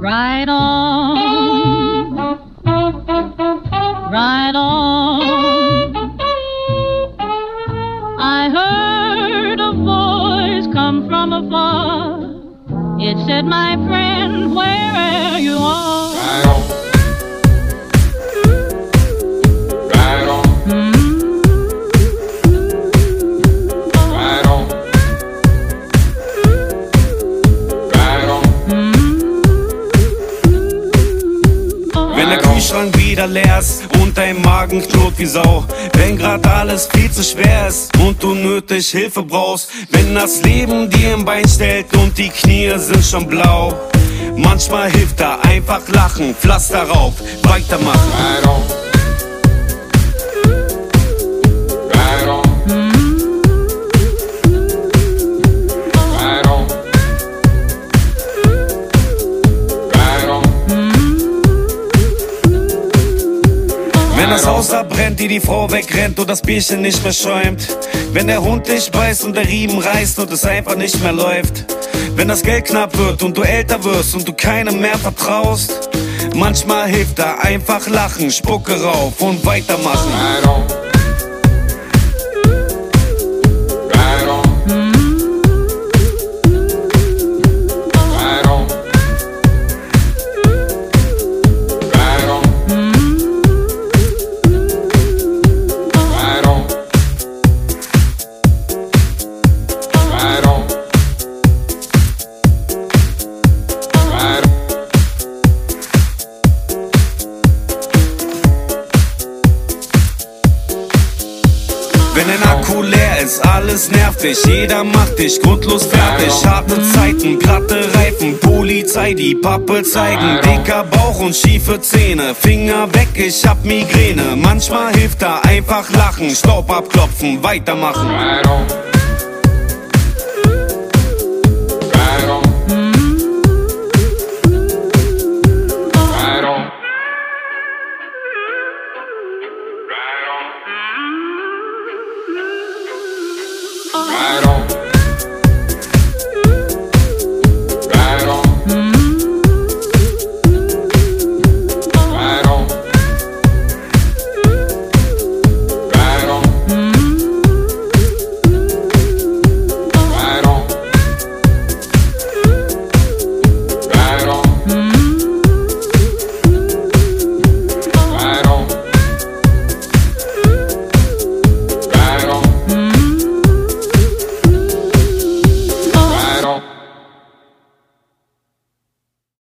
Ride on, ride on. I heard a voice come from afar. It said, my friend, where you are. Ride on. Ride on. Ride on. Ride on. Wenn der Kühlschrank wieder leer ist und dein Magen knurrt wie Sau, wenn grad alles viel zu schwer ist und du nötig Hilfe brauchst, wenn das Leben dir im Bein stellt und die Knie sind schon blau, manchmal hilft da einfach lachen, Pflaster rauf, weitermachen. Ride on. Ride on. Ride on. Ride on. Wenn das Haus abbrennt, die Frau wegrennt und das Bierchen nicht mehr schäumt, wenn der Hund dich beißt und der Riemen reißt und es einfach nicht mehr läuft, wenn das Geld knapp wird und du älter wirst und du keinem mehr vertraust, manchmal hilft da einfach lachen, Spucke rauf und weitermachen. Ride on. Ride on. Ride on. Ride on. Ride on. Ride on. Ride on. Wenn dein Akku leer ist, alles nervt dich, jeder macht dich grundlos fertig. Harte Zeiten, platte Reifen, Polizei, die Pappe zeigen. Dicker Bauch und schiefe Zähne, Finger weg, ich hab Migräne. Manchmal hilft da einfach lachen, Staub abklopfen, weitermachen. Ride on.